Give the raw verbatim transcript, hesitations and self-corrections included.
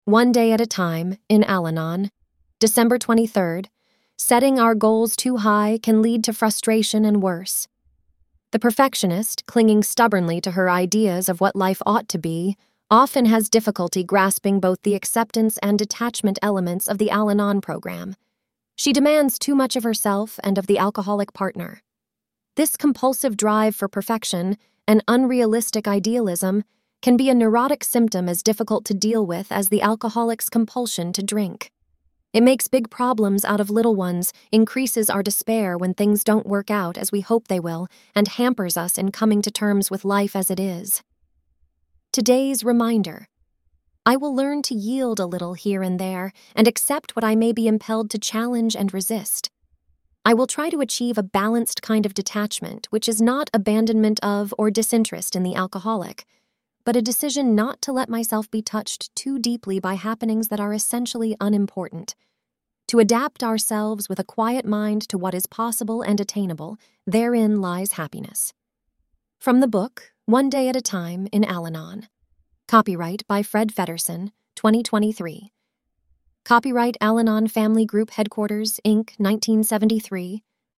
One Day at a Time in Al-Anon, December twenty-third. Setting our goals too high can lead to frustration and worse. The perfectionist, clinging stubbornly to her ideas of what life ought to be, often has difficulty grasping both the acceptance and detachment elements of the Al-Anon program. She demands too much of herself and of the alcoholic partner. This compulsive drive for perfection, an unrealistic idealism, can be a neurotic symptom as difficult to deal with as the alcoholic's compulsion to drink. It makes big problems out of little ones, increases our despair when things don't work out as we hope they will, and hampers us in coming to terms with life as it is. Today's reminder: I will learn to yield a little here and there and accept what I may be impelled to challenge and resist. I will try to achieve a balanced kind of detachment, which is not abandonment of or disinterest in the alcoholic, but a decision not to let myself be touched too deeply by happenings that are essentially unimportant. To adapt ourselves with a quiet mind to what is possible and attainable, therein lies happiness. From the book, One Day at a Time in Al-Anon. Copyright by Fred Feddersen, twenty twenty-three. Copyright Al-Anon Family Group Headquarters, Incorporated, nineteen seventy-three.